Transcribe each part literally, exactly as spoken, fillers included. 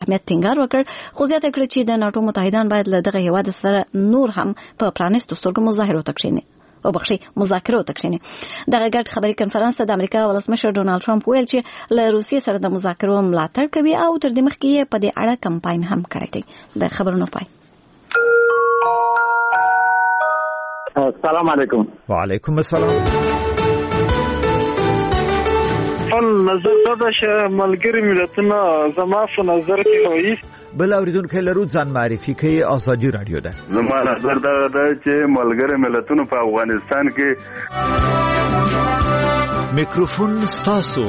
اهمیت ټینګار وکړ، خو زیاته کړه چې د ناتو متحدان باید له دغه هیواد سره نور هم په پرانیستو سترګو مظاهرو ته کښیني او بخشي مذاکرو ته کښیني. دغه ګډ خبري کنفرانس ته د امریکا ولسمشر ډونالد ټرمپ ویل چې له روسیې سره د مذاکرو ملاتړ کوي او تر دې مخکې یې په دې اړه کمپاین هم کړی دی. د خبرونو پای. السلام علیکم. وعلیکم السلام. خپل نظر دا چې ملګری ملتونه زما په نظر کې وایي بل اوریدونکو لرو ځان معرفي کوي. آزادي رادیو ده. زما نظر دا ده چې ملګری ملتونه په افغانستان کې میکروفون ستاسو.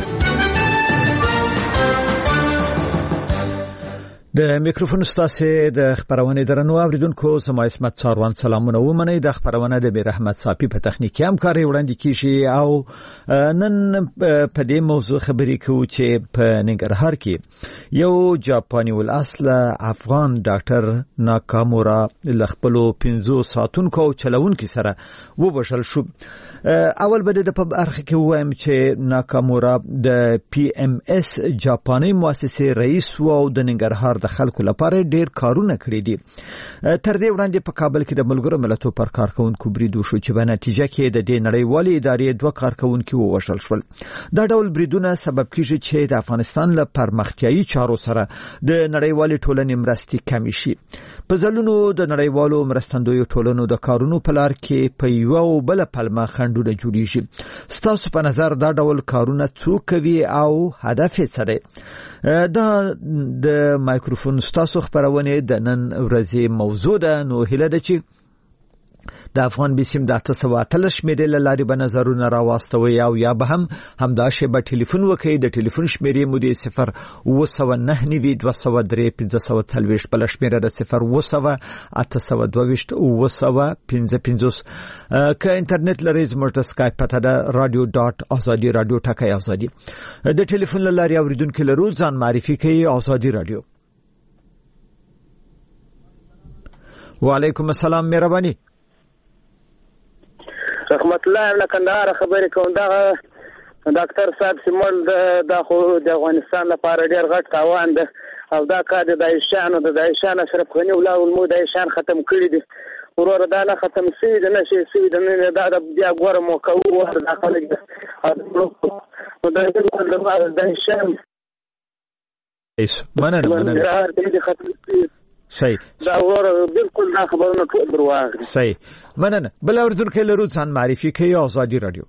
د میکروفون ستاسو د خبرونه درنو اوریدونکو زما اسمت څاروان سلامونه ومنئ. د خبرونه د بیر احمد صافي په تخنیکی همکاري وړاندې کیږي او نن په دې موضوع خبرې کوو چې په ننګرهار کې یو جاپاني ول اصل افغان ډاکټر ناکامورا لخپلو پنځو ساتونکو چلونکو سره وبشل شو. اول بده د په اړه کې وایم چې ناکامورا د پی ام اس جاپاني مؤسسې رئیس و او د ننګرهار د خلکو لپاره ډیر کارونه کړی دي. تر دې وړاندې په کابل کې د ملګرو ملتونو پر کارکونکو بریدو شو چې په نتیجه کې د دې نړیوالې ادارې دوه کارکونکو ووژل شول. دا ډول بریدونه سبب کیږي چې د افغانستان له پرمختیايي چارو سره د نړیوالې ټولنې مرستې کمې شي. په ځلونو د نړیوالو مرستندویو ټولنو د کارونو په لار کې په یو او بل پلمه خندونه جوړیږي. ستاسو په نظر دا ډول کارونه څوک کوي او هدف یې څه دی؟ دا د مایکروفون ستاسو خبرونه د نن ورځې موضوع ده. نو هله ده چې د افغان بیسیم د اته سوه اتلس شمیرې لاري به نظرونه راوستوي او یا به هم همدا شی به ټلیفون وکړي. د ټلیفون شمیرې مو د صفر اوه سوه نهه نوي دوه سوه درې پنځه سوه څلوېښت، بل شمیره د صفر اوه سوه اته سوه دوه ویشت اوه سوه پنځه پنځوس. که انټرنیټ لرئ زموږ د سکایپ پته ده رادیو ډاټ ازادي رادیو ټکی ازادي. د ټلیفون لاري اوریدونکو لرو ځان معرفي کوي. ازادي رادیو. وعلیکم السلام. مهرباني. رحمت الله له کندهار خبرې کوم. دا ډاکټر صاحب سیمول د خو د افغانستان لپاره ډیر غټ تاوان ده او دا کار د دایشانو د دایشان اشرف غنی ولا المو دایشان ختم کړی دي. ورور دا نه ختم سي د نشي سي د نه دا د بیا ګور مو کوو ور داخله ده او دا د دایشان ایس مننه مننه ختم سي صحیح. دا ور بالکل دا خبرونه ټول درواغ دي. صحیح. مننه. بل اوریدونکو لرو ځان معرفي کوي. آزادي رادیو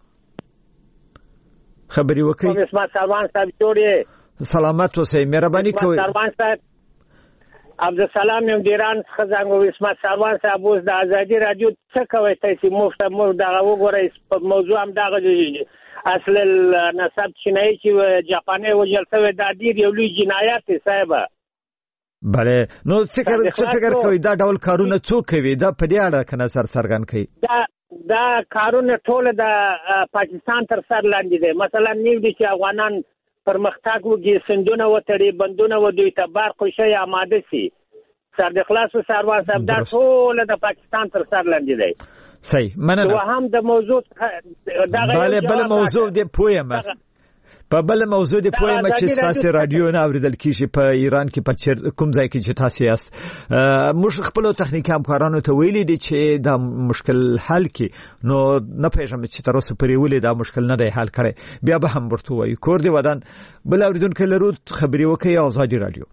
خبري وکي. اسمت سروان صاحب جوړې سلامت اوسئ. مهرباني کوئ. سروان صاحب عبدالسلام یم دیران خزانګو. اسمت سروان صاحب اوس د آزادي رادیو څه کوي تاسو مفت مو دا وګورئ په موضوع هم دا غږی اصل النسب چینای چې جاپاني وجل څه د ډیر یو لوی جنایت صاحب. بله نو فکر څه فکر کوي دا ډول کارونه څوک کوي؟ دا په دې اړه کنه سر سرګن کوي. دا دا کارونه ټول د پاکستان تر سر لاندې دي. مثلا نیو دي چې افغانان پرمختګ وکړي، سندونه وتړي، بندونه و دوی ته برق شي آماده سي. سر د خلاص سروان صاحب دا ټول د پاکستان تر سر لاندې دي. صحیح. مننه. و هم د موضوع دا بله بل موضوع دی پویم است. په بل موضوع دی پویم چې تاسو رادیو نه اوریدل کیږي په ایران کې په کوم ځای کې چې تاسو یاست. موږ خپل تخنیکی همکارانو ته ویلي دي چې دا مشکل حل کی نو نه پېژنم چې تر اوسه پرې ولې دا مشکل نه دی حل کړی. بیا به هم ورته وایي کور دی ودان. بل اوریدونکو لرو خبري وکي. آزادي رادیو.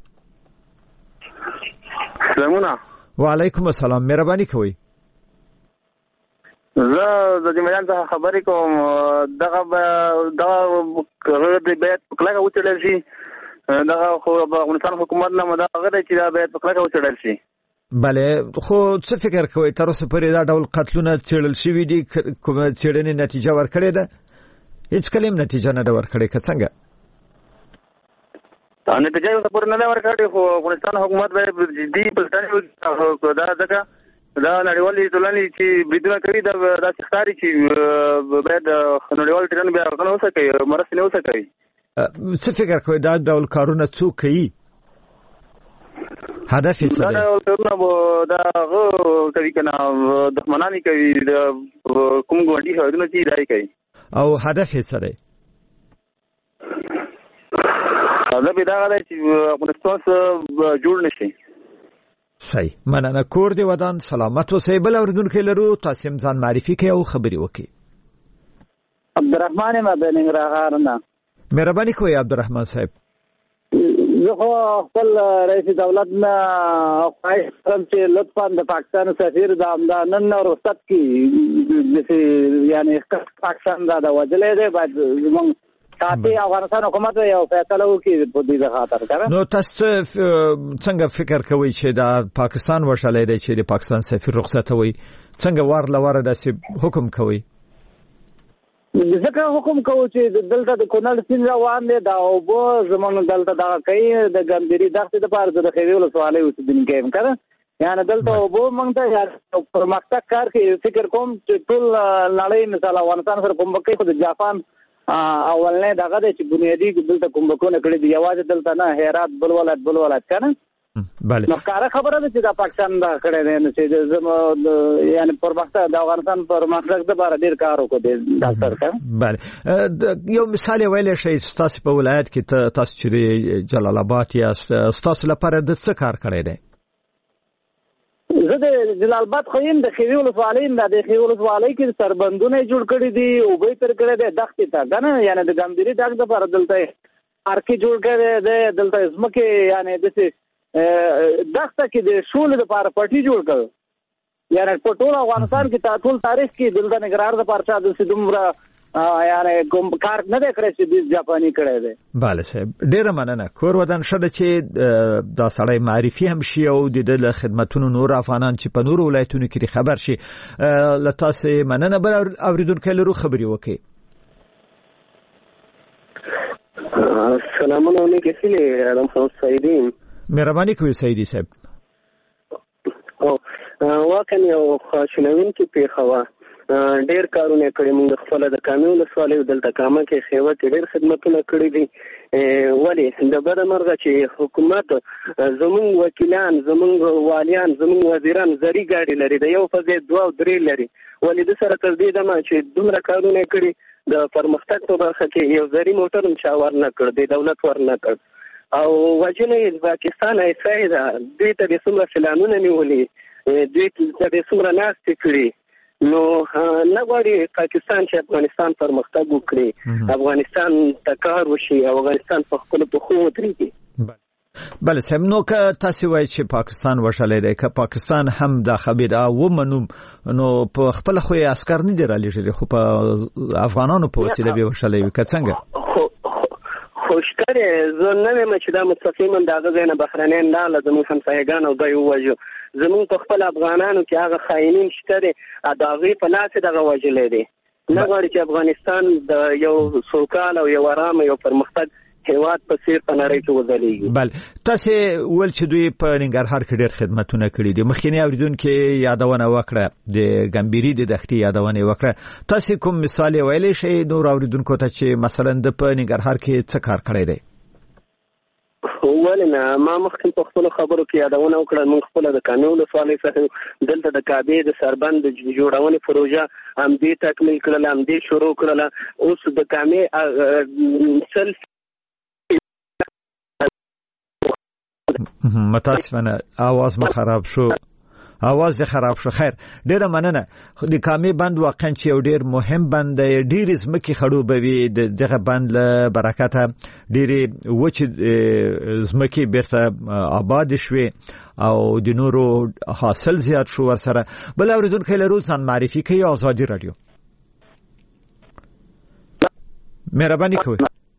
سلامونه. وعلیکم السلام. مهرباني کوئ. زه د جمعیان څخه خبرې کوم. دغه دغه د بیت کلاګه وچړل شي. دغه خو د افغانستان حکومت نه مداغه دی چې دا بیت کلاګه وچړل شي. بله خو څه فکر کوئ تر اوسه پورې دا ډول قتلونه څېړل شوي دي؟ کومه څېړنې نتیجه ورکړې ده؟ هیڅ کله هم نتیجه نه ده ورکړې که څنګه؟ نتیجه یې پورې نه ده ورکړې خو افغانستان حکومت باید جدي پلټنې وکړي. دا ځکه دا نړیوالې ټولنې چې بریدونه کوي دا داسې ښکاري چې باید نړیوال ټولنې بیا هغه نه وسکوي، مرستې نه وسکوي. څه فکر کوئ دا ډول کارونه څوک کوي؟ هدف یې څه دی؟ دا ډول کارونه به دا هغه کوي که نه دښمنان یې کوي، د کوم ګاونډي هېوادونه چې دا یې کوي. او هدف یې څه دی؟ مطلب دا دی چې افغانستان سره جوړ نشي. صحیح، مننه. کور دی ودان سلامت اوسئ. بل اوریدونکو لرو، تاسو ځان معرفي کړئ او خبري وکړئ. عبدالرحمن ما د ننګرهار نه. مهرباني کوئ عبدالرحمن صاحب. زه خو خپل رئیس دولت نه خواهش کوم چې لطفا د پاکستان سفیر د امدانن رخصت کی یعنی پاکستان دا د وجلې دی باید زموږ ساتي افغانستان حکومت یو فیصله وکړي په دې خاطر کړه. نو تاسو څنګه فکر کوئ چې دا پاکستان وشلې دی چې د پاکستان سفیر رخصت وي؟ څنګه وار لواره داسې حکم کوي؟ ځکه حکم کوو چې دلته د کونړ سیند روان دی، دا اوبه زموږ دلته دغه کوي د ګمبري دښتې دپاره زه د خیري ولسوالۍ اوسېدونکی یم که نه، یعنې دلته اوبه موږ ته پرمختګ کار کوي. فکر کوم چې ټول نړۍ مثال افغانستان سره کومبک کوي، خو د جاپان اولنی دغه دی چې بنیادي دلته کومبکونه کړي دي، یوازې دلته نه، هرات بل ولایت بل ولایت که نه. بله، نو ښکاره خبره ده چې دا پاکستان دا کړی دی، نو چې زموږ یعنې پرمختګ د افغانستان پرمختګ دپاره ډېر کار وکړو دی ډاکټر که. بله، یو مثال یې ویلی شئ ستاسو په ولایت کې تاسو چې جلال آباد یاست، ستاسو لپاره د څه کار کړی دی؟ زه د جلال آباد خو یم، د خیري ولسوالۍ یم. د خیري ولسوالۍ کې سربندونه یې جوړ کړي دي، اوبه یې تر کړی دی دښتې ته که نه، یعنې د ګمبري ډک دپاره دلته پارکې جوړ کړی دی، دلته ځمکې یعنې داسې دښته کې د شولې دپاره پټي جوړ کړ، یعنې په ټول افغانستان کې ټول تاریخ کې دلته ننګرهار دپاره چا داسې دومره یعنې کوم کار نه دی کړی چې د جاپاني کړی دی. بله صاحب، ډېره مننه. کور ودان ښه ده چې دا سړی معرفي هم شي او د ده له خدمتونو نور افغانان چې په نورو ولایتونو کې خبر شي. له تاسې مننه. بل اورېدونکی لرو، خبرې وکړئ. سلامونه علیکم، کیسې آدم خان سعیدی. مهرباني کوئ سعیدی صاحب. واقعا یو خواشینونکې پیښه وه. ډېر کارونه کړي موږ خپله د کامې ولسوالۍ دلته کامه کې خیوه کې ډېر خدمتونه کړي دي. ولې د بده مرغه چې حکومت زموږ وکیلان، زموږ والیان، زموږ وزیران زري ګاډي لري، د یو په ځای دوه او درې لري. ولې د سره تر دې دمه چې دومره کارونه کړي، د پرمختګ په برخه کې یو زري موټر هم چا ورنه کړ، د دولت ورنه کړ. او وجنه یې پاکستان ایسای ده، دوی ته د څومره فلانونه نیولي، دوی ته د څومره ناستې کړي. نو نه غواړي پاکستان چې افغانستان پرمختګ وکړي، افغانستان ته کار وشي او افغانستان په خپلو پښو ودرېږي. بله صاحب، نو که تاسې وایي چې پاکستان وشلی دی، که پاکستان هم دا خبره ومنو، نو په خپله خو یې عسکر نه دي رالېږلي، خو په افغانانو په وسیله به وشلی وي، که څنګه؟ خوشکر زه نه ویم چې دا مستقیما د هغه ځای نه بهرنیان راغله زموږ همسایګان او دوی ووژو. زموږ په خپل افغانانو کې هغه خاینین شته دي، د هغې په لاس یې دغه وژلی دی. نه غواړي چې افغانستان د یو سوکاله او یو ارامه یو پرمختګ هیواد په څیر په نړۍ کې وځلیږي. بله، تاسې ویل چې دوی په ننګرهار کې ډېر خدمتونه کړي دي. مخکینی اورېدونکي یادونه وکړه، د ګمبري د دښتې یادونه یې وکړه. تاسې کوم مثال یې ویلی شئ نور اورېدونکو ته چې مثلا د په ننګرهار کې څه کار کړی دی؟ ولې نه، ما مخکې په خپلو خبرو کې یادونه وکړه، موږ خپله د کامې ولسوالۍ څخه دلته د کعبې د سربند د جوړونې پروژه همدې تکمیل کړله، همدې شروع کړله. اوس د کامې سل متاسفانه آواز ما خراب شو، آواز یې خراب شو. خیر، ډېره مننه. د کامې بند واقعا چې یو ډېر مهم بند دی، ډېرې ځمکې خړوبوي. د دغه بند له برکته ډېرې وچې ځمکې بیرته آباد شوې او د نورو حاصل زیات شو ورسره. بل اورېدونکی لرو، ځان معرفي کوي. ازادي راډیو، مهرباني کوئ.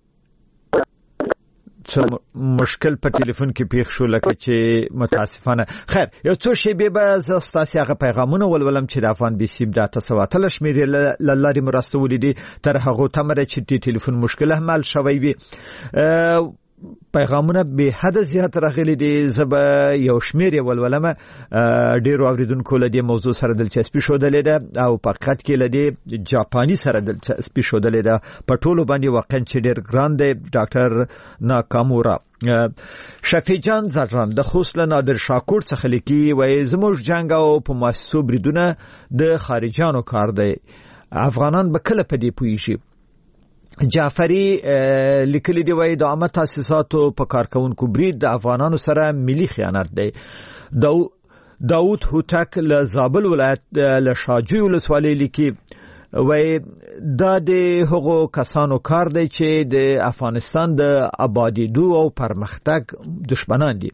څه مشکل په ټلیفون کې پیښ شو لکه چې متاسفانه. خیر، یو څو شیبې به زه ستاسې هغه پیغامونه ولولم چې د افغان بي سي د اته سوه اتلس شمېرې له لارې مو راستولي دي، تر هغو تمه ده چې د ټلیفون مشکل هم حل شوی وي. پیغامونه به حد زیات راغلي دي، زه به یو شمېر یې ولولم. ډېرو اورېدونکو له دې موضوع سره دلچسپي ښودلې ده او په حقیقت کې له دې جاپاني سره دلچسپي ښودلې ده. په ټولو باندې واقعا چې ډېر ګران دی. ډاکټر ناکامورا شفیع جان زران د خوست له نادر شاکور څخه لیکي، وایي زموږ جنګ او په مؤسسو بریدونه د خارجیانو کار دی، افغانان به کله په دې پوهیږي؟ جعفری لیکلي دی وای د عامه تاسیساتو په کارکونکو برید د افغانانو سره ملي خیانت دی. داود هوتک له زابل ولایت له شاجوی ولسوالۍ لیکي وای دا د هغو کسانو کار دی چې د افغانستان د آبادیدو او پرمختګ دشمنان دي.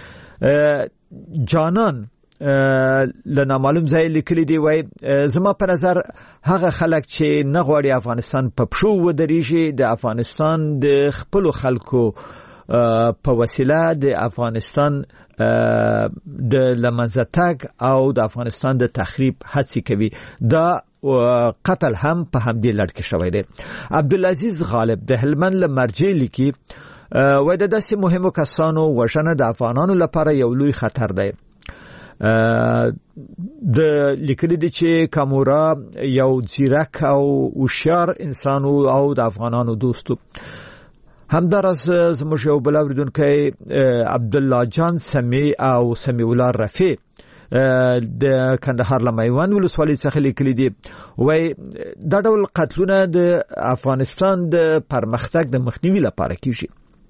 جانان له نامعلوم ځای لیکلي دی وای زما په نظر هغه خلک چې نه غواړي افغانستان په پښو ودرېږي د افغانستان د خپل خلکو په وسیله د افغانستان د لمنځه تګ او د افغانستان د تخریب هڅې کوي. دا قتل هم په همدې لړ کې شوی دی. عبدالعزیز غالب د هلمند له مرجې لیکي وای د داسې مهمو کسانو وژنه د افغانانو لپاره یو لوی خطر دی. د لیکلي دي چې کامورا یو ځیرک او هوښیار انسان او د افغانانو دوستو. همدارس زموږ یو بل اوریدونکی عبد الله جان سمی او سمی الله رفیع د کندهار له میوند ولسوالۍ څخه لیکلي دي وای دا ډول قتلونه د افغانستان د پرمختګ د مخنیوي لپاره کیږي.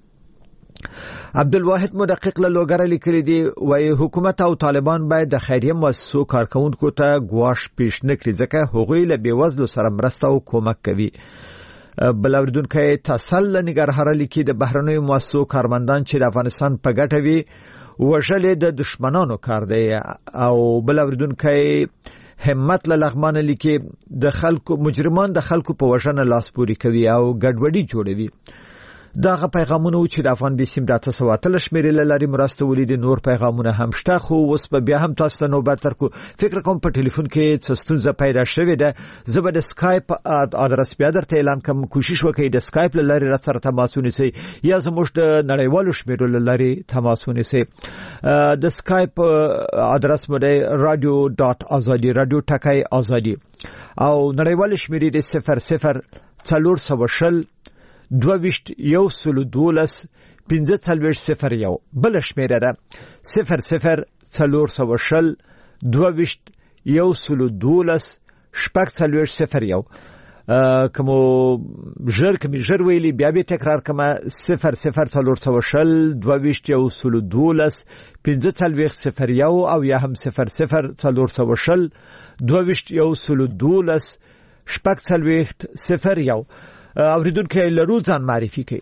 عبدالواحد مدقق له لوګر لیکلي دي وای حکومت او طالبان باید د خیریه مؤسسو کارکونکو ته ګواښ پیش نکړي ځکه هغوی له بیوزلو سره مرسته او کومک کوي. بل اوریدونکی تسل نګرهار لیکي د بهرنیو مؤسسو کارمندان چې د افغانستان په ګټه وي وژل د دشمنانو کار دی. او بل اوریدونکی همت له لغمان لیکي د خلکو مجرمان د خلکو په وژنه لاس پوري کوي او ګډوډي جوړوي. داغه پیغامونه چې د افغان بیسیم د تاسو واتل شمیرل لري مرسته ولید نور پیغامونه هم شته خو اوس په بیا هم تاسو ته نوبت ترکو. فکر کوم په ټلیفون کې څه ستونزه پیدا شوې ده. زه به د اسکایپ ادرس بیا درته اعلان کوم. کوشش وکړئ د اسکایپ لاري را سره تماس ونیسئ یا زموږ د نړیوالو شمیرل لاري تماس ونیسئ. د اسکایپ ادرس مو دی رادیو ډاټ ازادي رادیو ټکای ازادي او نړیوال شمیرې د صفر صفر څلور سوه شل دوه ویشت یو سلو دولس پنځه څلوېښت صفر یو. بل شمیره ده صفر صفر څلور سوه شل دوه ویشت یو سلو دولس شپږ څلوېښت صفر یو. کومو ژر کومې ژر ویلي بیا به تکرار کومه صفر صفر څلور سوه شل دوه ویشت یو سلو دولس پنځه څلوېښت صفر یو او یا هم صفر صفر څلور سوه شل دوه ویشت یو سلو دولس شپږ څلوېښت صفر یو. اوریدونکو لرو ځان معرفي کړئ.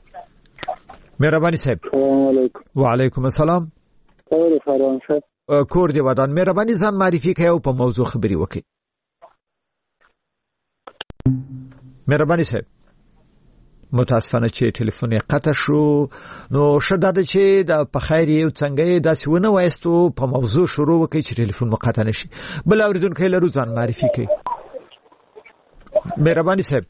مهرباني صاحب. السلام علیکم. وعلیکم السلام. اور خیران صاحب. کور دی ودان. مهرباني ځان معرفي کړئ او په موضوع خبري وکړئ. مهرباني صاحب. متاسفانه چې ټلیفون یې قطع شو. نو شدا د چې د په خیر یو څنګه داسې ونه وایستو په موضوع شروع وکړي چې ټلیفون مو قطع نشي. بل اوریدونکو لرو ځان معرفي کړئ. مهرباني صاحب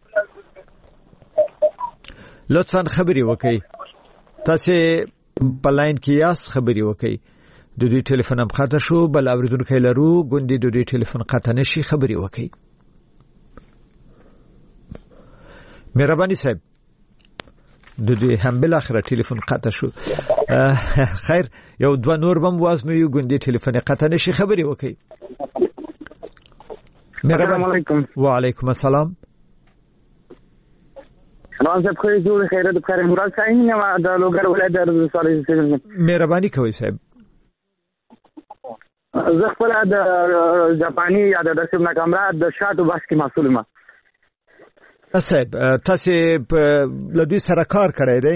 لطفاً خبري وکړئ. تاسو په لاین کې یاس خبري وکړئ. د دې ټلیفون هم قطع شو. بل اوریدونکو لرو ګوندې د دې ټلیفون قطع نشي خبري وکړئ. مهرباني صاحب د دې هم بل اخر ټلیفون قطع شو. خیر یو دوه نور بم وازمو ګوندې ټلیفون قطع نشي خبري وکړئ. السلام علیکم. وعلیکم السلام. نو زه خو یې جوړ خیره د خیر مراد صاحب نه د لوګر ولایت د رسالې. مهرباني کوئ صاحب. زه خپل د جاپاني یا د داسې ناکامرا د شاتو باس کې مسؤل ما. صاحب تاسو له دوی سره کار کړی دی؟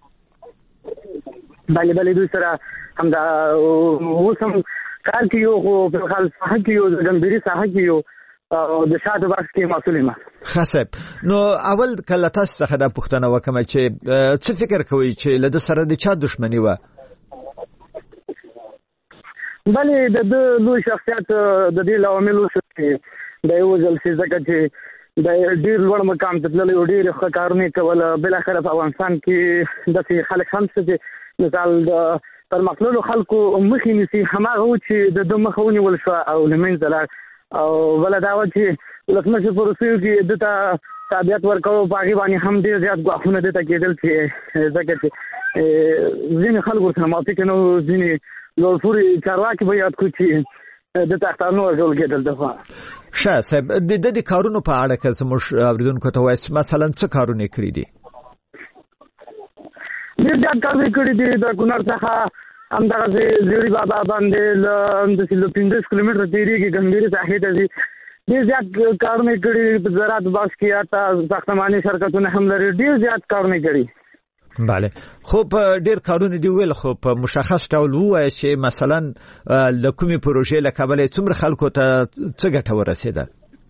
بله بله دوی سره هم دا اوس هم کار کې یو خو په خال ساحه کې یو د ګمبيري ساحه کې یو او د شاتو باس کې مسؤل ما. خاصب نو اول کله تاسو څخه د پښتنه وکم چې څه فکر کوي چې له سره د چا دښمنی و؟ بله د لوی شخصیت د دې لامل چې د یو ځل چې ځکه چې د ډیر لوړ مقام ته تللی او ډیر ښه کارونه کول بل اخر په افغانستان کې د خلک هم چې مثال د پرمختللو خلکو مخې نیسي هماغه چې د دوه مخونی ول شو او لمنځه لاړ او بل دا و چې لکه پروسیو کې دته تابعیت ورکو باغی باندې هم ډیر زیات غوښنه دته کېدل چې ځکه چې ځینې خلکو سره موافق نه ځینې لوړپوړي چارواکي به یاد کوي چې د تختانو ټول کېدل دغه ښه صاحب د دې کارونو په اړه که زموږ اوریدونکو ته وایي مثلا څه کارونه کړی دي ډېر زیات کارونه کړي دي د کونړ څخه همدغه زیړی بابا باندې د سلو پنځه کیلومتر تیریږي ګمبيري ساحې ته دي ډېر زیات کارونه کړي په زراعت باس کې اته ساختماني شرکتونه هم لري ډېر زیات کارونه کړي بله خو په ډیر کارونه دی ویل خو په مشخص ډول وایي چې مثلا د کومې پروژې له کبله څومره خلکو ته څه ګټه ورسېده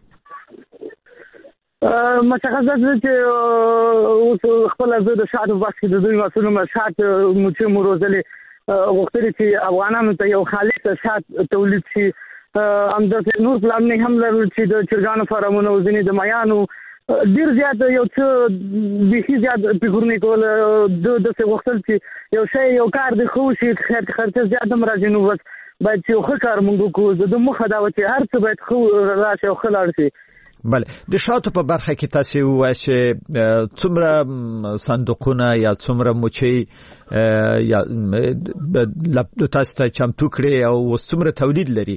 مشخص ده چې خپل د شاته باس کې د دوی مسولونه شاته موچې مروزلې وختري چې افغانانو ته یو خالص شات تولید شي همداسې نور پلان نه هم لري چې د چرګانو فارمونو ځینې د مایانو ډیر زیات یو څه بيخي زیات فکرونه کول د د څه وختل چې یو شی یو کار د خو شي خرڅ زیات هم راځي نو بس باید چې خو کار مونږ کوو د مخه دا و چې هر څه باید خو راشي او خلار شي بله د شاتو په برخه کې تاسو وایي چې څومره صندوقونه یا څومره موچي یا د تاسو ته چمتو کړي او څومره تولید لري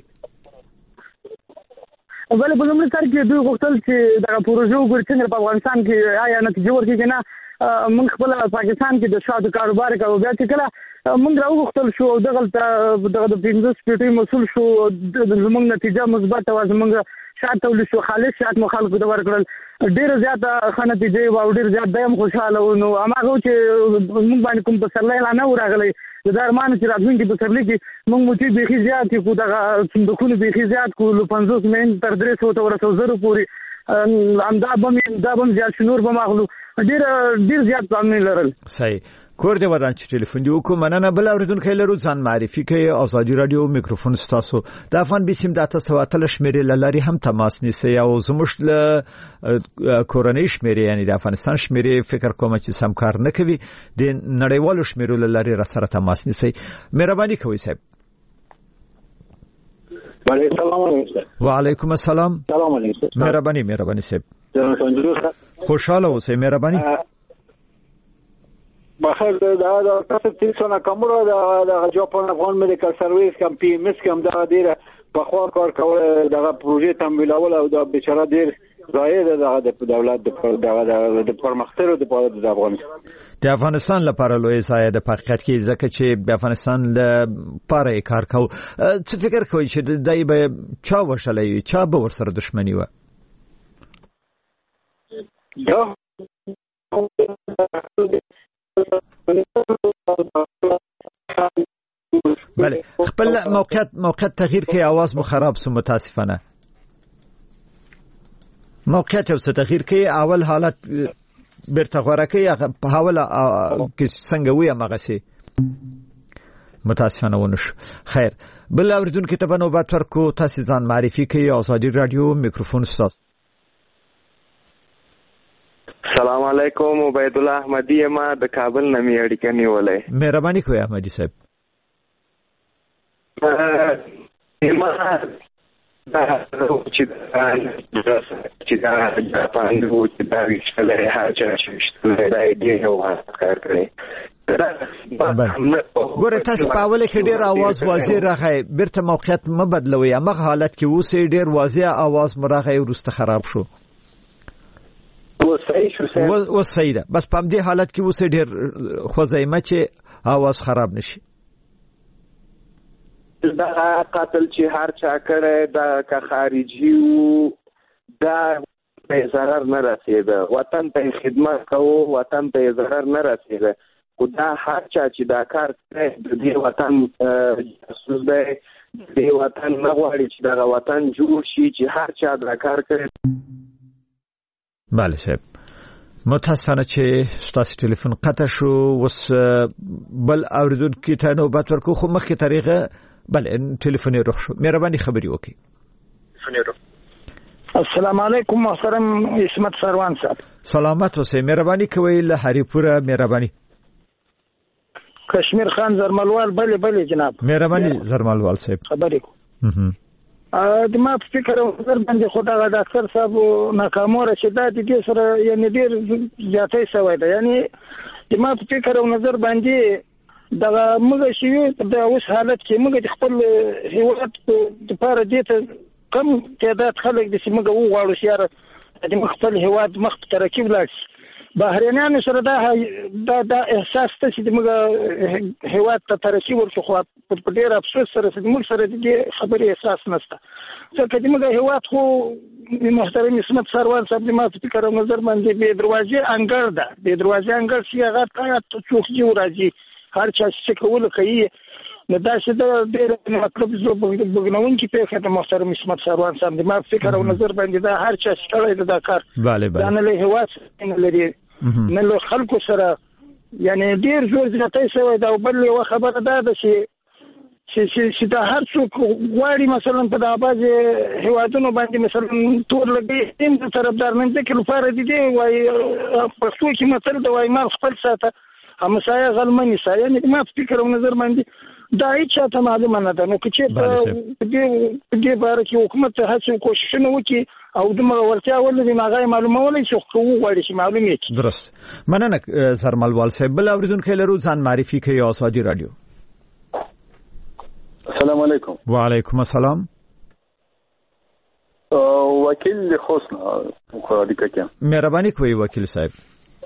ولې په لومړي سر کې دوی غوښتل چې دا پروژه وګوري چې په افغانستان کې آیا نتیجه ورکړي نه موږ خپل پاکستان کې د شاتو کاروبار کوو بیا چې کله موږ راوغوښتل شو دغه دغه د پنځه سپېټې مسول شو زموږ نتیجه مثبت او زموږ شات تولید شو خالص شات مخالفت ورکړل ډېر زیات ښه نتیجه او ډېر زیات دیم خوشاله نو هغه چې موږ باندې کوم پسرلی لا نه ورغلی د درمان چې راتلونکي پسرلی کې موږ موټي بيخي زیات کو دغه صندوقونه بيخي زیات کو پنځوس مین تر درې سو ته ورسو زره پورې امدا بم دا بم زیات شنور بم اخلو ډېر ډېر زیات پلان لرل صحیح کور دی ودان چې ټلیفون دی وکړو مننه بل اوریدونکو لرو ځان معرفي کوي ازادي رادیو میکروفون ستاسو د افغان بسیم د تاسو اتل شمیرې لاري هم تماس نیسي او زموږ له کورنۍ شمیرې یعنی د افغانستان شمیرې فکر کوم چې سم کار نه کوي د نړیوالو شمیرو لاري را سره تماس نیسي مهرباني کوئ صاحب وعلیکم السلام سلام علیکم مهرباني مهرباني صاحب خوشاله اوسئ مهرباني بخیر دا دا تاسو چې څنګه کومه دا د جاپان افغان میډیکل سرویس کم پی ام اس کم دا ډیره په خوا کار کول دا پروژې تمویلول او دا بشاره ډیر ځای ده د دولت د د پرمختګ د افغانستان د افغانستان لپاره لوی ځای د حقیقت کې ځکه چې د افغانستان لپاره کار کوي څه فکر کوي چې دای به چا وشلې چا به ورسره دښمنی و دا بله خپل موقعیت موقعیت تغییر کې आवाज مو خراب سو متاسفانه موقعیت او تغییر کې اول حالت برته غوړه کې په حواله کې څنګه وي هغه سي متاسفانه ونش خیر بل اوریدونکو ته په نوبت ورکو تاسو ځان معرفي کوي ازادي رادیو میکروفون ستاسو السلام علیکم عبید الله احمدی ما د کابل نمی اړیکه نیولې مهرباني کوئ احمدی صاحب ما دا چې دا چې دا جاپان د چې دا ویشتلې هاچا چې دا دې یو کار کړی ګوره تاسو په اوله کې ډیر आवाज واضح راغی بیرته موقعیت م بدلوي هغه حالت کې اوسې ډیر واضح आवाज مرغه ورسته خراب شو و صحیح ده بس په دې حالت کې اوسې ډیر خوځایمه چې आवाज خراب نشي دا قاتل چې هر چا کړه دا که خارجي وو دا به ضرر نه رسیده وطن ته خدمت کوو وطن ته ضرر نه رسیده خو دا هر چا چې دا کار کوي د دې وطن جاسوس دی د دې وطن نه غواړي چې دا وطن جوړ شي چې هر چا دا کار کوي بله صاحب متاسفانه چې ستاسو ټلیفون قطع شو وس بل اوریدونکو ته نوبت ورکو خو مخکې طریقه بله ټلیفون روح شو مهرباني خبري وکړئ السلام علیکم محترم اسمت سروان صاحب سلامت اوسئ مهرباني کوئ له هریپوره مهرباني کشمیر خان زرملوال بله بله جناب مهرباني زرملوال صاحب خبري د ما په فکر او نظر باندې خو دا ډاکټر صاحب ناکامو رشدات دي سره یعنی ډیر زیاتې شوی دی یعنی د ما په فکر او نظر باندې دا موږ شي د اوس حالت کې موږ خپل هیواد د پاره دې ته کم تعداد خلک د سیمه وغواړو چې د خپل هیواد مخ ته ترکیب لاړ بهرنیانو سره دا دا د احساس ته چې موږ هیواد ته ترکیب ورکو خو په ډیر افسوس سره چې موږ سره د خبرې احساس نشته ځکه چې موږ هیواد خو محترم اسمت سروان صاحب د ما فکر او نظر باندې به دروازه انګړ ده د دروازه انګړ چې هغه ته څوک جو راځي هر چا څه کول کوي نو دا چې د ډیر مطلب زو بګناون کې په خاطر محترم اسمت سروان صاحب د ما فکر او نظر باندې دا هر چا څه دا کار bale bale دا نه له هیواد نه لري نه له خلکو سره یعنی ډیر زور زیاتې شوی دا بل یو خبره ده چې چې چې دا هر څوک غواړي مثلا په د آباد هیوادونو باندې مثلا تور لګي هم طرفدار نه دي کله فار دي دی وای پښتو کې مثلا د وای مال خپل ساته همسایه غلمنی سایه نه ما فکر او نظر باندې دا هیڅ ته معلومه نه ده نو چې په دې دې باره کې حکومت هڅه کوششونه وکړي او د مغولتیا ولې ماغه معلومه ولې چې خو غواړي چې معلومه کړي درست مننه سرملوال صاحب بل اوریدونکو لرو ځان معرفي کوي آزادي رادیو السلام علیکم وعلیکم السلام وکیل خوسنا خو اړیکه کې مهرباني کوي وکیل صاحب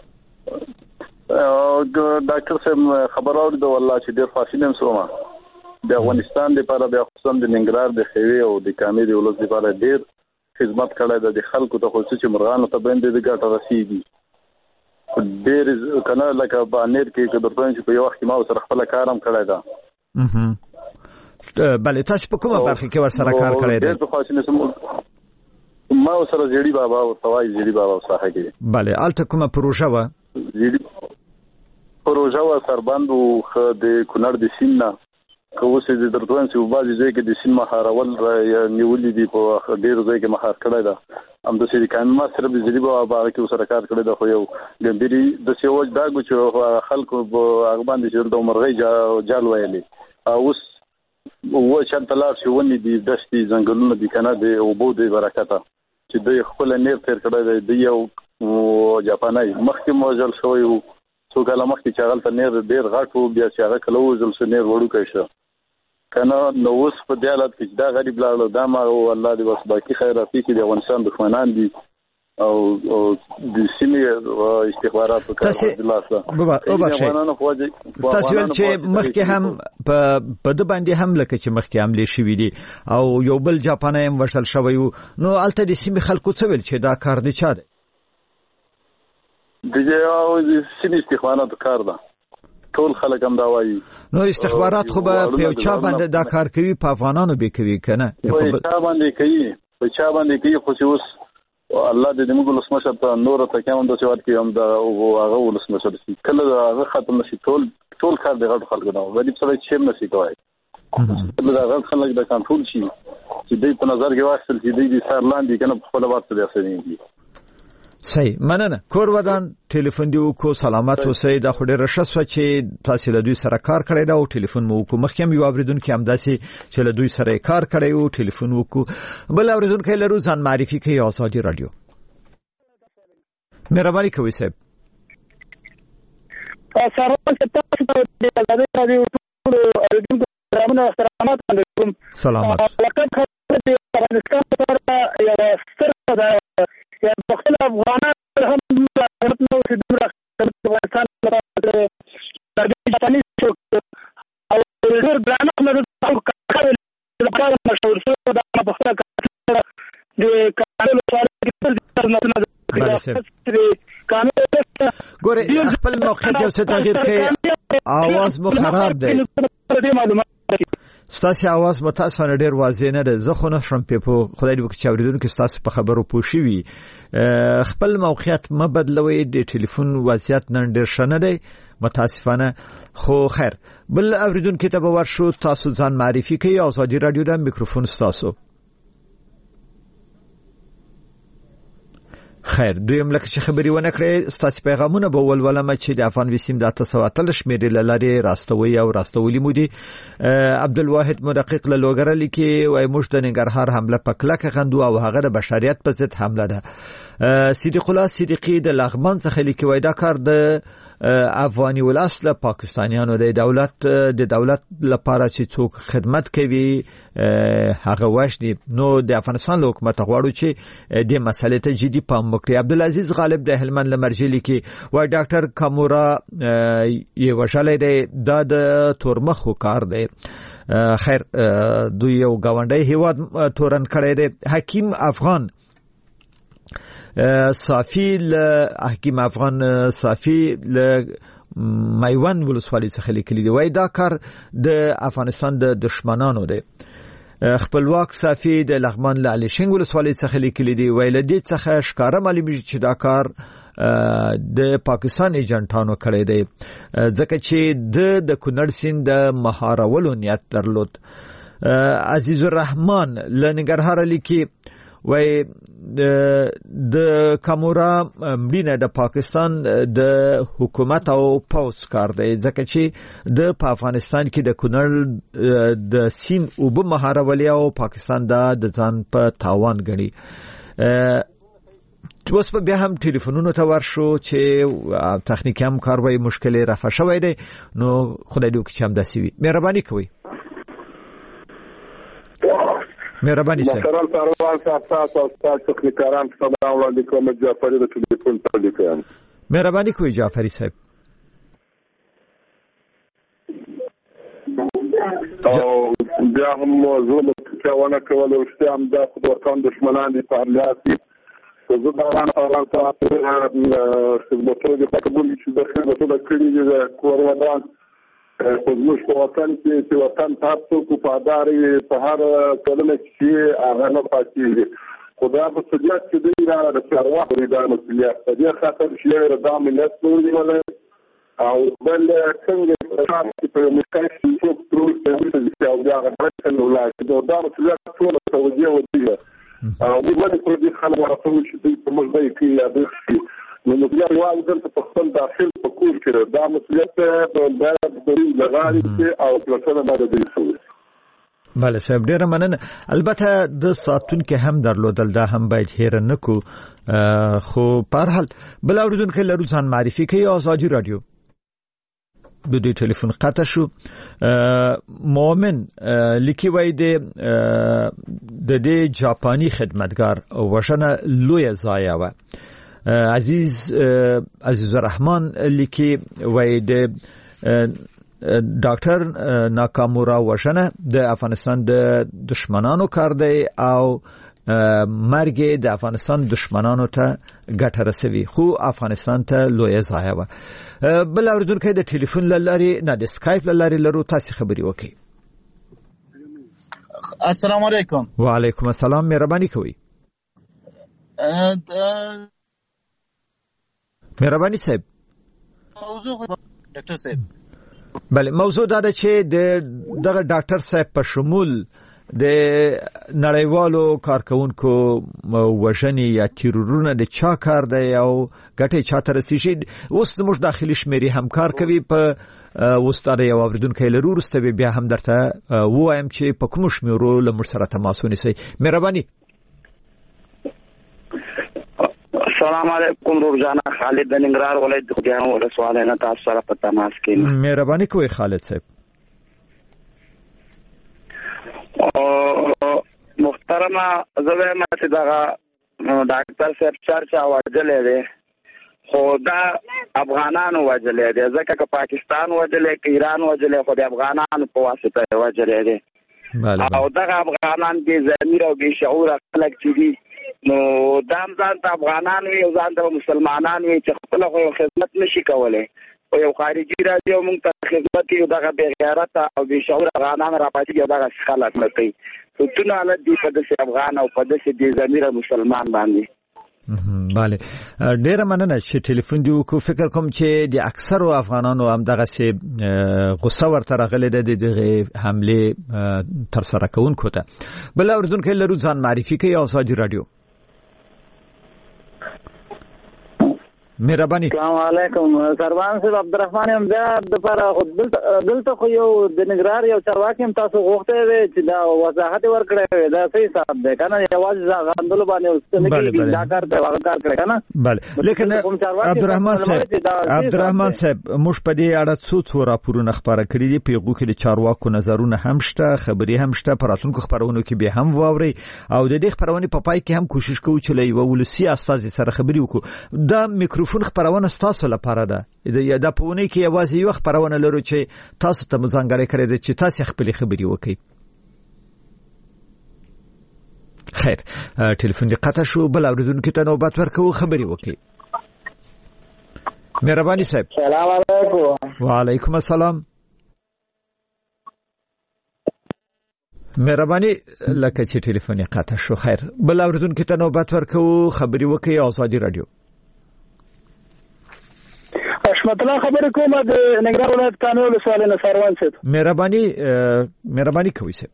ډاکټر صاحب خبر اورید والله چې ډیر فاصله مسومه د افغانستان لپاره بیا خصوصا د ننګرهار د خوي او د کامې د ولس لپاره ډیر خدمت کړی د خلکو ته خصوصي مرغانو ته باندې د ګټه رسیدي ډیر کنه لکه باندې کې چې درته چې په یو وخت ما سره خپل کارم کړی دا بله تاسو په کومه برخه کې ور سره کار کړی دی ډېر په خاصه نسم ما سره زیړی بابا او توای زیړی بابا صحه کې بله الته کومه پروژه و زیړی پروژه و سربندو خ د کونړ د سیمنا کوڅه د درتوان چې په بازي ځای کې د سیمه هارول یا نیولې دی په ډېر ځای کې مخار کړی دا هم د سړي کان ما سره د زیړی بابا کې سره کار کړی دا خو یو ګمبيري د سیوج دا چې خلکو په هغه باندې چې د مرغۍ جال ویلې اوس و چې تلار شو ونی دي دشتي ځنګلونه دي کنه د اوبو د برکته چې د خپل نیر تیر کړی دی یو جاپانای مخکې موجل شوی وو څو کله مخکې چې هغه نیر ډیر غټ وو بیا چې هغه کله وزل سو نیر وړو کوي شو کنه نو اوس په دې حالت کې دا غریب لاړو دا ما والله دې بس باقي خیرات کې د افغانستان دښمنان دي او د سیمې استخبارات په کار باندې لاسه بابا او بخښه تاسو ول چې مخکې هم په د باندې هم لکه چې مخکې حمله شوې دي او یو بل جاپانای هم وشل شوی نو الته د سیمې خلکو څه ول چې دا کار دی چا دی د یو د سیمې استخبارات کار ده ټول خلک هم دا وایي نو استخبارات خو به په چا باندې دا کار کوي په افغانانو به کوي کنه په چا باندې کوي په چا باندې کوي خو اوس الله دې موږ له سمشر ته نور ته کوم د سواد کې هم دا هغه ول سمشر کله هغه ختم نشي ټول ټول کار د غټ خلکو نه غریب سره چې هم نشي کوي دا غټ خلک د کنټرول شي چې دې په نظر کې واخل چې دې سر لاندې کنه په خپل وخت دې اسنیږي صحیح مننه کور ودان ټلیفون دی کو سلامت اوسئ دا خو ډېر ښه سو چې تاسو له دوی سره کار کړی دا او ټلیفون مو کو مخکې یو اوریدونکو هم داسې چې له دوی سره کار کړی او ټلیفون وکړو بل اوریدونکو له ځان معرفي کوي آزادي رادیو مهرباني کوئ صاحب سلام تاسو ته د آزادي رادیو اوریدونکو درامونه احترامات علیکم سلامات لقد خبرت افغانستان لپاره یو ستر یا بخل افغانان هم حکومت نو چې دمر افغانستان لپاره د جاپاني او ډېر ګران نه د کار لپاره مشهور شو د بخل د کارونو لپاره د ګوره خپل موقعیت یو څه تغییر کړي आवाज مو خراب دی ستاسو आवाज متاسفانه ډیر واضح نه ده زه خو نه شم په خدای دې وکړي چې اوریدونکو ستاسو په خبرو پوه شي خپل موقعیت ما بدلوي د ټلیفون وضعیت نن ډیر شنه دی متاسفانه خو خیر بل اوریدونکو ته به ورشو تاسو ځان معرفي کوي آزادي رادیو د میکروفون ستاسو خیر دویم لکه چې خبري ونه کړې ستاسو پیغامونه به ولولم چې د افغان وسیم د تاسو اتل شمیرې لاري راستوي او راستولي مودي عبدالواحد مدقق له لوګر لیکي وای موږ د ننګرهار حمله پکلک غندو او هغه د بشریت په ضد حمله ده صدیق الله صدیقی د لغمان څخه لیکي وای دا کار د افغاني ولس له پاکستانیانو د دولت د دولت لپاره چې څوک خدمت کوي هغه وښني. نو د افغانستان حکومت غواړي چې د مسلې ته جدي پام وکړي. عبدالعزیز غالب د هلمند لمرجلی کې و ډاکټر کامورا یې وشلې د د تورمخو کار دی. خیر دوی یو گاونډي هیواد تورن کړی دی. حکیم افغان صافی ل حکیم افغان صافی ل میوان ولسوالۍ څخه لیکلی دی وای دا کار د افغانستان د دشمنانو دی. خپلواک صافی د لغمان ل علیشنګ ولسوالۍ څخه لیکلی دی وای ل دې څخه ښکارا معلومیږي چې دا کار د پاکستان ایجنټانو کړی دی ځکه چې د د کونړ سیند د مهارولو نیت درلود. عزیز الرحمن ل ننګرهار لیکي وای د کامورا مړینه د پاکستان د حکومت او پوس کار دی ځکه چې د په افغانستان کې د کونړ د سین او به مهارولي او پاکستان د ځان په تاوان غني. اوس په بیا هم ټلیفونونو ته ورشو چې تخنیکی هم کاروي مشکل رفع شوی دی. نو خدای دې وکړي چې هم داسې وي. مهرباني کوئ. مهرباني صاحب. محترم سروان صاحب تاسو او تاسو تخنیکاران سلام علیکم. جعفری د ټلیفون ته لیکم. مهرباني کوئ جعفری صاحب. او بیا هم موضوع متکونه کول او ستام د وطن دشمنان دي په اړه زه دا راځم تاسو خدمتونه د قبول چې د خدمتونو کړي دي کوروان په موږ په وطن کې چې وطن تاسو کو پاداري په هر کلمه چې هغه نه پاتېږي. خدای په سجاد کې دی را د څاروا پرې د مسؤلیت په دې خاطر چې رضا ملت نور ولا او بل څنګه چې په مشکل کې څوک ترور چې او دا غوښتل نو لا چې دا مسؤلیت ټول توجیه ودی او موږ په دې خلک راځو چې په موږ باندې کې یاد نو موږ یو وایو چې په خپل داخل په کور کې دا مسؤلیت د بل د لغاري او پلاتفورم باندې دی. بله صاحب ډیره مننه. البته د ساتون کې هم درلودل دا هم باید هیر نکو. خو په هر حال بل اوریدونکو لرو ځان معرفي کوي. آزادي رادیو د دې ټلیفون قطع شو. مومن لیکي وای د د دې جاپانی خدمتګار وشنه لوی ضایع و. عزیز عزیز الرحمن لیکي وای د ډاکټر ناکامورا وشنه د افغانستان د دشمنانو کار دی او مرګ د افغانستان دشمنانو ته ګټه رسوي خو افغانستان ته لوی ضایع و. بل اوریدونکو د ټلیفون لاري نه د اسکایپ لاري لرو تاسو خبري وکي. السلام علیکم. وعلیکم السلام. مهرباني کوئ. مهرباني صاحب. موضوع ډاکټر صاحب. بله موضوع دا ده چې د دغه ډاکټر صاحب په شمول د نړیوالو کارکونکو وژنې یا تیرورونه د چا کار دی او ګټه چاته رسیږي. اوس زموږ داخلي شمیرې همکار کوي په وستاره یو اوریدونکو لرو ورسته بیا هم درته وایم چې په کوم شمیرو له موږ سره تماس ونیسئ. مهرباني. السلام علیکم روزانه خالد د ننګرهار ولایت د خدایانو ولسوالۍ نه تاسو سره په تماس کې. مهرباني کوئ خالد صاحب. محترمه زه وایم چې دا ډاکټر صاحب چرچا وجلې دی خو دا افغانانو وجلې دی ځکه که پاکستان وجلې که ایران وجلې خو د افغانانو په واسطه وجلې دی. او دغه افغانان کې ضمیر او بې شعوره خلک چې دي نو دام ځان ته افغانان وي او ځان ته مسلمانان وي چې خپل خو خدمت نشي کولی او یو خارجي راځي او موږ ته خدمت کوي دغه بې غیرته او بې شعوره افغانان راپاتېږي او دغه خلک نه کوي. ټول حالت دی په داسې افغان او په داسې بې ضمیره مسلمان باندې. بله ډیره مننه چې ټلیفون دی وکړو. فکر کوم چې د اکثرو افغانانو هم دغه سي غوسه ورته راغلې ده د دغه حمله تر سره کوونکو ته. بل اوریدونکو لرو ځان معرفي کوي. آزادي رادیو. مهرباني. السلام علیکم سروان صاحب عبدالرحمن امداد د لپاره خو دلته خو یو د نګرهار یو چارواکي هم تاسو غوښتلی دی چې دا وضاحت یې ورکړی دا صحیح حساب دی که نه یوازې غندلو باندې نه کېږي دا کار دی هغه کار کړی که نه بله لیکن عبدالرحمن صاحب عبدالرحمن صاحب موږ په دې اړه څو څو راپورونه خپاره کړي دي په هغو کې د چارواکو نظرونه هم شته خبرې هم شته په راتلونکو خپرونو کې بیا هم واورئ او د دې خپرونې په پای کې هم کوشش کوو چې له یوه ولسي استازي سره خبرې وکړو دا میکروفون خپرونه ستاسو لپاره ده دا په اونۍ کې یوازې یو خپرونه لرو چې تاسو ته مځانګړې کړې ده چې تاسو خپل خبرې وکړئ. خیر ټلیفون دې قطع شو بل اوریدونکو ته نوبت ورکوو خبرې وکړئ. مهرباني صاحب. السلام علیکم. وعلیکم السلام. مهرباني لکه چې ټلیفون یې قطع شو. خیر بل اوریدونکو ته نوبت ورکوو خبرې وکړئ. آزادي رادیو. حشمت الله خبرې کوم د ننګرهار ولایت کانو ولسوالۍ نه سروان صاحب. مهرباني مهرباني کوئ صاحب.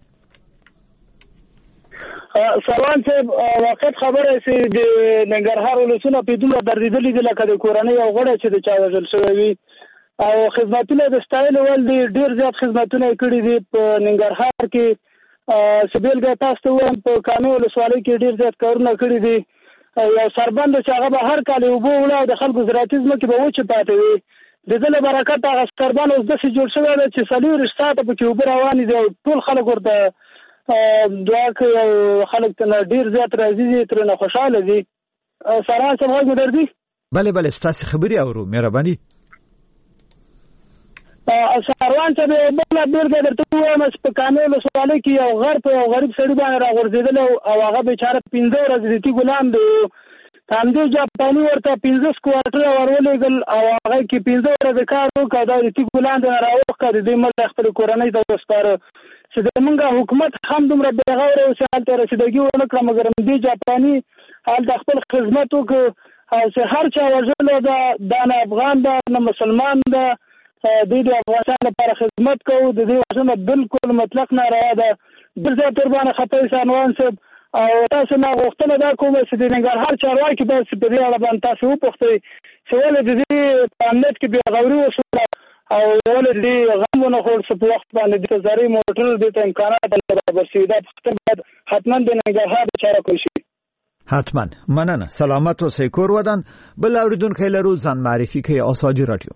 سروان صاحب واقعیت خبره چې د ننګرهار ولسونه په دومره دردېدلي دي لکه د کورنۍ یو غړی چې د چا وژل شوی وي او خدمتونه د ستایلو ول دي ډېر زیات خدمتونه یې کړي دي په ننګرهار کې چې بېلګه تاسو ته ووایم په کانو ولسوالۍ کې ډېر زیات کارونه کړي دي یو سربند چې هغه به هر کال اوبه وړه او د خلکو زراعتي ځمکې به وچې پاتې وي د ده له برکته هغه سربند اوس داسې جوړ شوی دی چې څلوېښت ساعته پکې اوبه روانې دي او ټول خلک ورته دعا کوي او خلک ترنه ډېر زیات راضي دي ترنه خوشحاله دي. سروان صاحب غوږ مې درځي؟ بله بله ستاسې خبرې اورو. مهرباني. سروان صاحب بله بېلګه درته ووایم چې په کامې ولسوالۍ کې یو غر په یو غریب سړي باندې راغورځېدلی او هغه بیچاره پنځه ورځې د تیږو لاندې و همدې جاپاني ورته پنځه سکواټره ور ولېږل او هغه کې پنځه ورځې کار وکړ دا د تیږو لاندې نه راوښکه د دې ملک خپلې کورنۍ ته وسپاره چې زمونږ حکومت هم دومره بېغوره و چې هلته رسېدګي ونه کړه مګر همدې جاپاني هلته خپل خدمت وکړ او چې هر چا وژلی ده دا نه افغان ده نه مسلمان ده دوی د افغانستان لپاره خدمت کوو د دې وژنه بالکل مطلق ناروا ده. ډېر زیات ورباندې خفه یې سروان صاحب او تاسو نه غوښتنه دا کومه چې د ننګرهار چارواکي باید په دې اړه باندې تاسو وپوښتئ چې ولې د دې په امنیت کې بېغوري وشوه او ولې د دې غم ونه خوړ چې په وخت باندې د زرعي موټر دې ته امکانات برابر شي دا پوښتنه باید حتما د ننګرهار د چارواکو شي. حتما مننه. سلامت اوسئ. کور ودان بل اوریدونکی لرو ځان معرفي کوي. آزادي رادیو.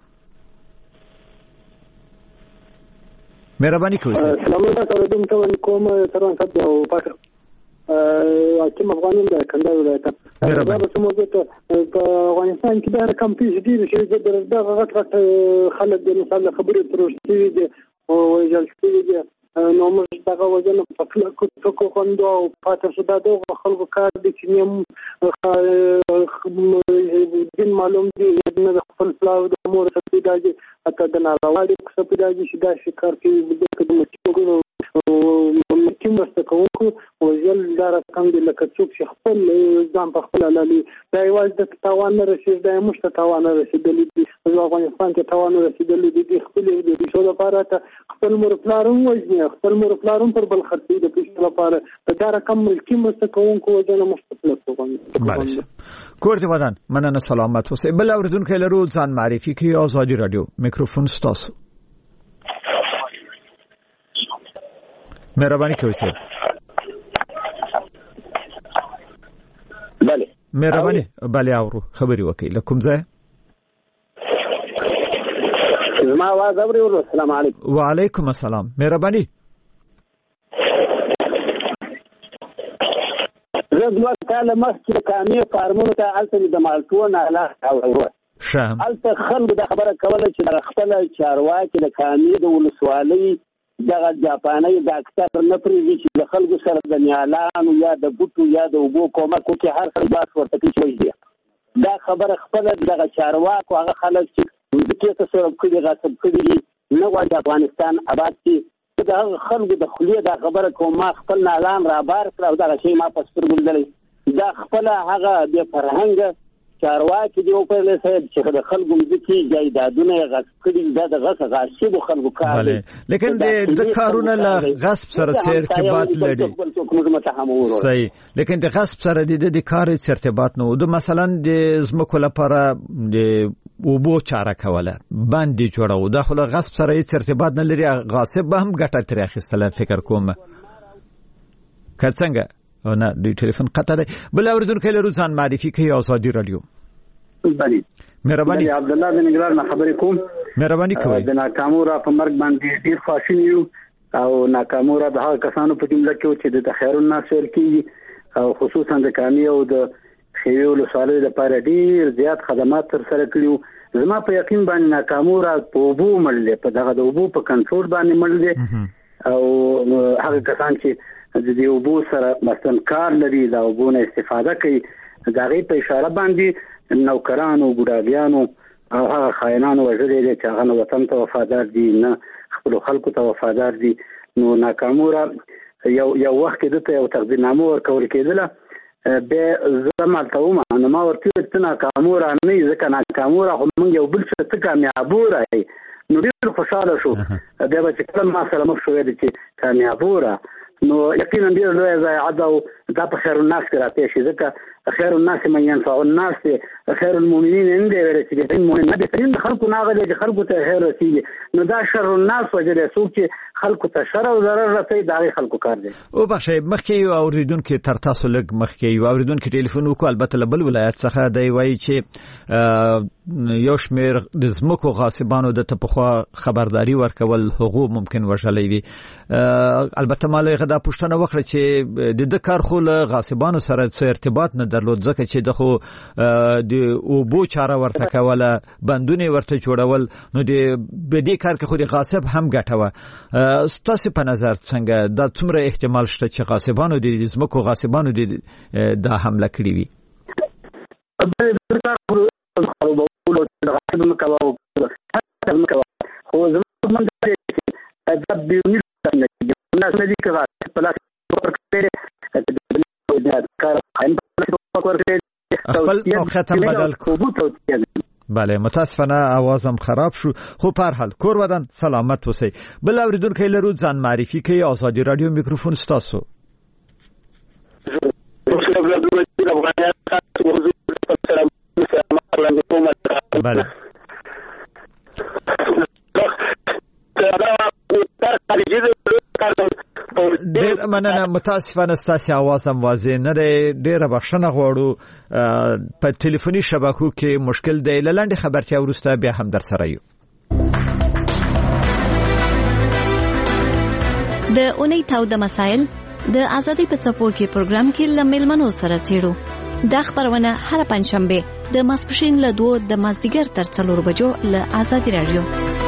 مهرباني کوئ. سلام علیکم تاسو کوم سروان صاحب او پاک حکیم افغانان د کندهار ولایت دا به موږ ته په افغانستان کې دا کم پیښ دي چې د دغه غټ غټ خلک د مثال خبرې پروشتي دي او جلسې دي نو موږ دغه وجنه په کلکو څوک خوندو او پاتې شو دا د خلکو کار دي چې نیم دین معلوم دي نه خپل پلاو د مور څخه داږي اته د ناروالي څخه داږي چې دا شکار کوي د کوم څوګو کوم مستقونکو وزل دار کم دي لکه څوک چې خپل ځان په خپل لالي دا یوازې د تاوان نه رسیدي دا مشت تاوان نه رسیدلی دي په افغانستان کې تاوان رسیدلی دي خپل د شو لپاره خپل مور پلارون وځي خپل مور پلارون پر بل خرڅي د پیښ لپاره دا رقم ملکی مستقونکو وجنه مستقله کوي. کور دی ودان مننه. سلامت اوسئ. بل اوریدونکو لرو ځان معرفي کوي. آزادي رادیو. میکروفون ستاسو. مهرباني کوئ صاحب. بله مهرباني. بله اورو خبري وکړئ. له کوم ځای؟ زما आवाज اوري. السلام علیکم. وعلیکم السلام. مهرباني. زه دوه کاله مخکې د کامې فارمونو ته هلته د مالټو ناله اورو ښه هلته خلکو دا خبره کوله چې د خپله چارواکي د کامې د ولسوالۍ دغه جاپاني ډاکټر نه پرېږدي چې د خلکو سره د نیالانو یا د بوټو یا د اوبو کومک وکړي هر څه باس ورته کوي چې وژني دا خبره خپله دغه چارواکو هغه خلک چې ځمکې ته سرب کړي غصب کړي دي نه غواړي افغانستان آباد کړي د هغه خلکو د خولې دا خبره کوم ما خپل نالان رابار کړه او دغه شی ما په سترګو لیدلی دا خپله هغه بې فرهنګه چارواکي دی په له صاحب چې د خلکو مځکي جایدادونه غصب کړي دا د غصب غصب خلکو کار دی لیکن د کارونه له غصب سره ارتباط لري صحیح لیکن د غصب سره د کار ارتباط نه د مثلا د زمکو لپاره د وبو چاره کوله باندې جوړو دا خو له غصب سره هیڅ ارتباط نه لري غاصب به هم ګټه ترې اخیستله فکر کوم که څنګه او نه د ټلیفون قطع دی بل اوریدونکو له روزان معرفي کوي آزادي رادیو بلی مهرباني عبد الله بن نګران نه خبرې کوم مهرباني کوي د ناکامورا په مرګ باندې ډیر خواشینی یو او ناکامورا د هغه کسانو په جمله کې چې د خیر الناس ورکی او خصوصا د کامی او د خیول صالح لپاره ډیر زیات خدمات تر سره کړیو زما په یقین باندې ناکامورا په وبو مړل په دغه د وبو په کنټرول باندې مړل او هغه کسان چې د دې وبو سره مثلا کار لري دا وبو نه استفاده کوي دا غي په اشاره باندې نوکرانو ګډاګیانو او هغه خاینانو وجلې دي چې هغه وطن ته وفادار دي نه خپل خلکو ته وفادار دي نو ناکامورا یو یو وخت کې دته یو تقدیرنامه ورکول کېدله به زمال ته ومه نو ما ورته چې ناکامورا نه ځکه ناکامورا هم یو بل څه ته کامیابورا نو ډیر خوشاله شو بیا به چې ما سره مخ شوې دي چې کامیابورا نو یقینا ډیر لوی ضایعات او دا په خیر الناس کې راته شي ځکه خیر الناس من ينفع الناس خیر المؤمنین ان دې ورته چې مؤمن نه دي خلکو ناغه دي خلکو ته خیر رسیږي نو دا شر الناس وجه څوک چې خلکو ته شر او ضرر رسي دا خلکو کار دي او بخښه مخکې یو اوریدونکو تر تاسو لګ مخکې یو اوریدونکو ټلیفون وکړ البته بل ولایت څخه دی وایي چې یو شمیر د زمکو غاصبانو د تپخوا خبرداري ورکول حقوق ممکن وشلې وي البته مالغه دا پښتنه وکړه چې د د کار خو له غاصبانو سره څه ارتباط نه درلود ځکه چې د خو د وبو چاره ورته کوله بندونه ورته جوړول نو د بدې کار کې خو د غاصب هم ګټوه ستاسو په نظر څنګه دا څومره احتمال شته چې غاصبانو د زمکو غاصبانو د دا حمله کړې وي خو زموږ منځ کې دا بیونی الناس الذي كذا بلاك خپل ختم بدل کو بله متاسفانه اوازم خراب شو خو په هر حال کور ودان سلامت اوسئ بل اوریدونکو له روز ځان معرفي کوي آزادي رادیو میکروفون ستاسو بله ډیر مننه متاسفانه ستاسو आवाज هم واضح نه دی ډیره بخښنه غواړو په ټلیفوني شبکو کې مشکل دی لاندې خبرتیا ورسته بیا هم در سره یو د اونۍ تاو د مسائل د ازادي په څپو کې پروګرام کې لمل منو سره چیرو دا خبرونه هر پنځشنبه د ماسپښین له دوه د مازدیګر تر څلور بجو له ازادي رادیو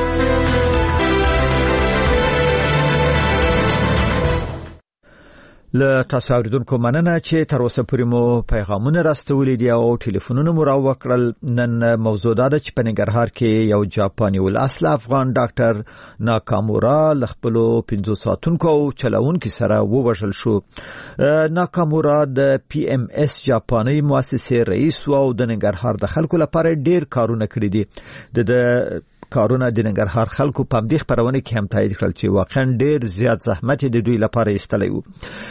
له تاسو اوریدونکو مننه چې تر اوسه پورې مو پیغامونه راستولې دي او ټلیفونونه مو راوکړل نن موضوع دا ده چې په ننګرهار کې یو جاپاني ول اصل افغان ډاکټر ناکامورا لخپلو پنځو ساتونکو چلاونکو سره ووژل شو ناکامورا د پی ام اس جاپاني مؤسسې رئیس او د ننګرهار د خلکو لپاره ډیر کارونه کړی دي د کارونه د ننګرهار خلکو په دې خبرونه کې هم تایید کړل چې واقعا ډیر زیات زحمت د دوی لپاره ایستلی وو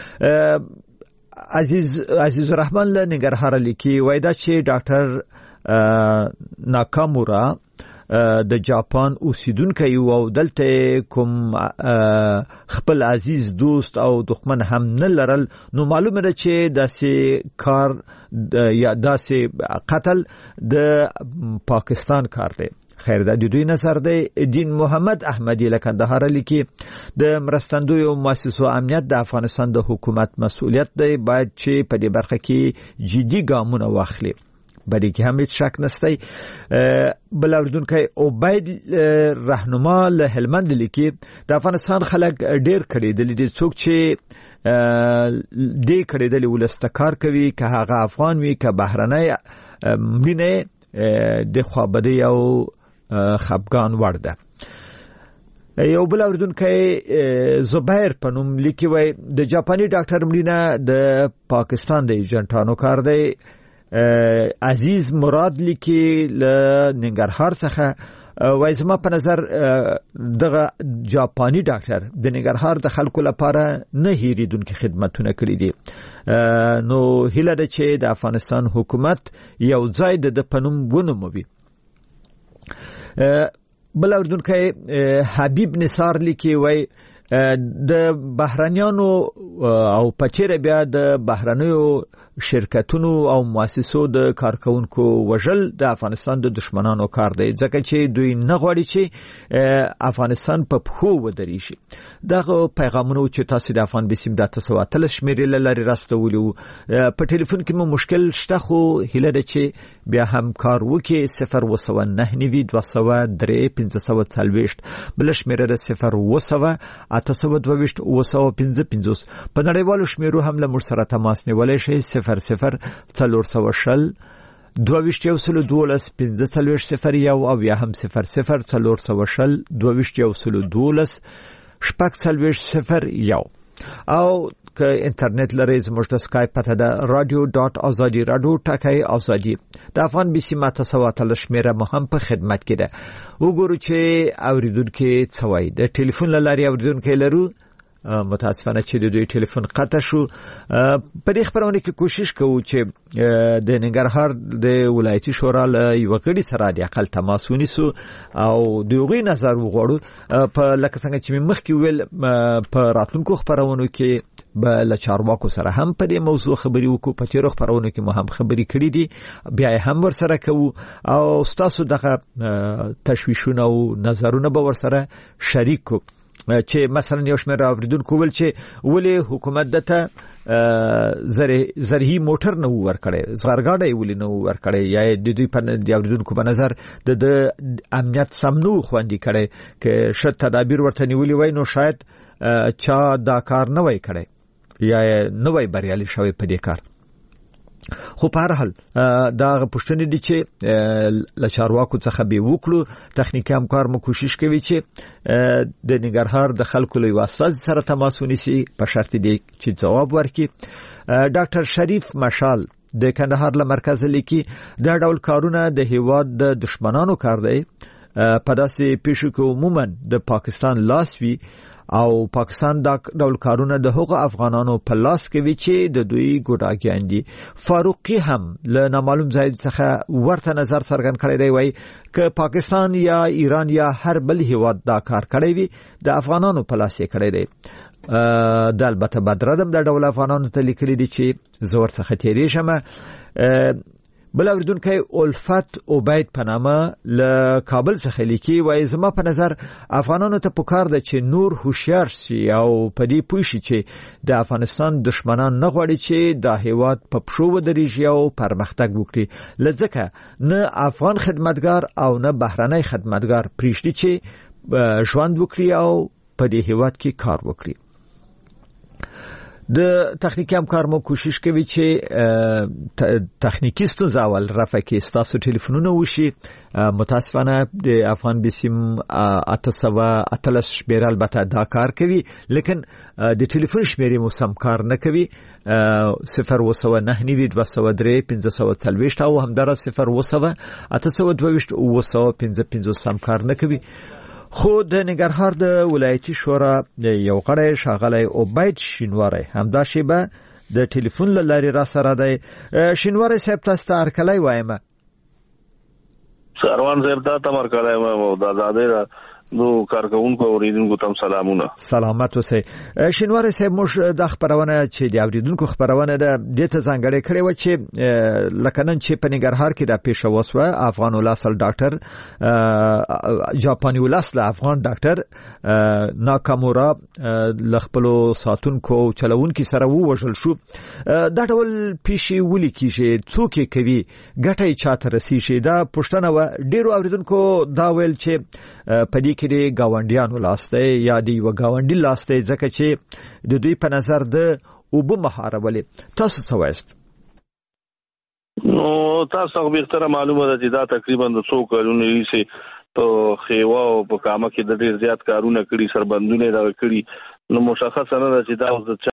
عزیز عزیز الرحمن له ننګرهار لیکي وای دا چې ډاکټر ناکامورا د جاپان اوسیدونکی او دلته کوم خپل عزیز دوست او دښمن هم نه لرل نو معلومه ده چې داسې کار یا داسې قتل د پاکستان کار دی خیر د دوی نظر دی دین محمد احمدی له کندهار لیکي د مرستندوی او مؤسسو امنیت د افغانستان د حکومت مسؤلیت دی باید چې په دې برخه کې جدي ګامونه واخلي بلې کې هم هیڅ شک نشته بل اوریدونکو عبید رهنما له هلمند لیکي د افغانستان خلک ډیر کړي د دې څوک چې دې کړي د ولستکار کوي که هغه افغان وي که بهرنۍ مینه د خوابدي او خپګان ورده یو بل اوریدونکو زبیر پنوم لیکي وای د جاپاني ډاکټر مړینه د پاکستان د ایجنټانو کار دی عزیز مراد لیکي له ننګرهار څخه وای زما په نظر دغه جاپاني ډاکټر د ننګرهار د خلکو لپاره نه هیریدونکو خدماتونه کړی دي. نو هیله ده چې د افغانستان حکومت یو ځای د پنوم ونوموي. بل اوردونکو حبیب نثار لیکي وای د بهرانيانو او پچیره بیا د بهرانيو شرکتونو او مؤسسو د کارکونکو وژل د افغانستان د دشمنانو کار دی، ځکه چې دوی نه غواړي چې افغانستان په پخو ودرې شي. دغه پیغامونه چې تاسو د افغان بسیم د تاسو اتل شمیرې لري راستولو په ټلیفون کې مو مشکل شته، خو هیله ده چې بیا هم کار وکي. صفر وسو نه نوي دوه سو درې پنځه سو څلويشت بل شمیره د صفر وسو اته سو دوه وسو پنځه پنځوس په نړیوالو شمیرو هم له مر سره تماس نیولای شي. صفر صفر څلور سو شل دوه ویشت یو سلو دولس پنځه څلويشت صفر یو او یا هم صفر صفر څلور سو شل دوه ویشت یو سلو دولس شپږ څلويشت صفر یو. او که انټرنیټ لري زموږ د اسکایپ پته ده رادیو ډاټ ازادي رادیو ټاکي ازادي د افغان بي سي ماته سواتل شمیره مهم په خدمت کې ده. وګورو چې اوریدونکو څه وایي. د ټلیفون لاري اوریدونکو لرو، متاسفانه چې د دوی ټلیفون قطع شو. په دې خبرونه کې کوشش کوو چې د ننګرهار د ولایتي شورا له یو غړي سره د اقل تماس ونیسو او دغه نظر وغوړو. په لکه څنګه چې مخکې ویل په راتلونکو خبرونو کې به له چارواکو سره هم په دې موضوع خبري وکړو. په تیرو خبرونو کې مو هم خبري کړې دي، بیا هم ور سره کوو او تاسو دغه تشویشونه او نظرونه به ور سره شریک کو. چې مثلا یو شمېر اوریدونکو ول چې ولې حکومت دته زرهي موټر نه ورکړي، زغرګاډي ولې نه ورکړي، یا د دوی په د اوریدونکو په نظر د امنیت سمنو خوندې کړي چې شت تدابیر ورته نیولې وای نو شاید چا دا کار نه وای کړي یا نه وای بریالي شوی په دې کار. خو په هر حال دا پښتنې دي چې لچارواکو څخه به وکړو. تخنیکی همکار مو کوشش کوي چې د ننګرهار د خلکو له واسطه سره تماس ونیسي په شرط دی چې جواب ورکړي. ډاکټر شریف مشال د کندهار له مرکز لیکي دا ډول کارونه د هیواد د دشمنانو کار دی. په داسې پیښو کې عموما د پاکستان لاس وی او پاکستان دا ډول کارونه د هغو افغانانو په لاس کې وی چې د دوی ګډاګیان دي. فاروقي هم له نامعلوم ځای څخه ورته نظر څرګند کړی دی، وای ک پاکستان یا ایران یا هر بل هیواد دا کار کړی وي د افغانانو په لاس یې کړی دی. د البته بدردم د ډول افغانانو ته لیکلي دي چې زور څخه تیری شمه. بل اوریدونکو الفت عبید پنامه له کابل څخه لیکي وای زما په نظر افغانانو ته پکار ده چې نور هوښیار شي او په دې پوه شي چې د افغانستان دشمنان نه غواړي چې د هیواد په پښو ودرېږي او پرمختګ وکړي، لځکه نه افغان خدمتګار او نه بهرنۍ خدمتګار پریږدي چې ژوند وکړي او په دې هیواد کې کار وکړي. د تخنیکی همکار مو کوشش کوي چې تخنیکی ستونزه اول رفع کې تاسو ټلیفونونه وشي. متاسفانه د افغان بسیم اته سو اتلس شمیره البته دا کار کوي، لیکن د ټلیفون شمیرې مو سم کار نه کوي. صفر وسو نه نوي دوه سو درې پنځه سو څلويشت او همدار صفر وسو اته سو دوه ویشت وسو پنځه پنځوس سم کار نه کوي. خو د ننګرهار د ولایتي شورا یو غړی ښاغلی عبید شینواری همدا شیبه د ټلیفون له لارې را سره دی. شینواری صاحب تاسو ته هرکلی وایم. سروان صاحب ته هم هرکلی وایم او د ازادۍ نو کارکونکو اوریدونکو تم سلامونه. سلامت اوسئ. شینواری صاحب موږ د خبرونه چې د اوریدونکو خبرونه ده د ته ځانګړې کړې و چې لکه نن چې په ننګرهار کې د پیښه وسوه افغان ولاسل ډاکټر جاپاني ولاسل افغان ډاکټر ناکامورا لخپلو ساتونکو چلونکو سره ووژل شو. دا ډول پیښې ولې کیږي، څوک یې کوي، ګټه چاته رسیږي؟ دا پښتنه و ډیرو اوریدونکو دا ویل چې په دې کې د گاونډیانو لاس دی یا د یو گاونډي لاس دی، ځکه چې د دوی په نظر د اوبه مهارولې. تاسو څه وایست؟ نو تاسو خو به معلومه ده چې دا تقریبا د څو کلونو ریسي په خیوا او په کامه کې د ډیر زیات کارونه کړي، سربندونه دا کړي. نو مشخص نه ده چې دا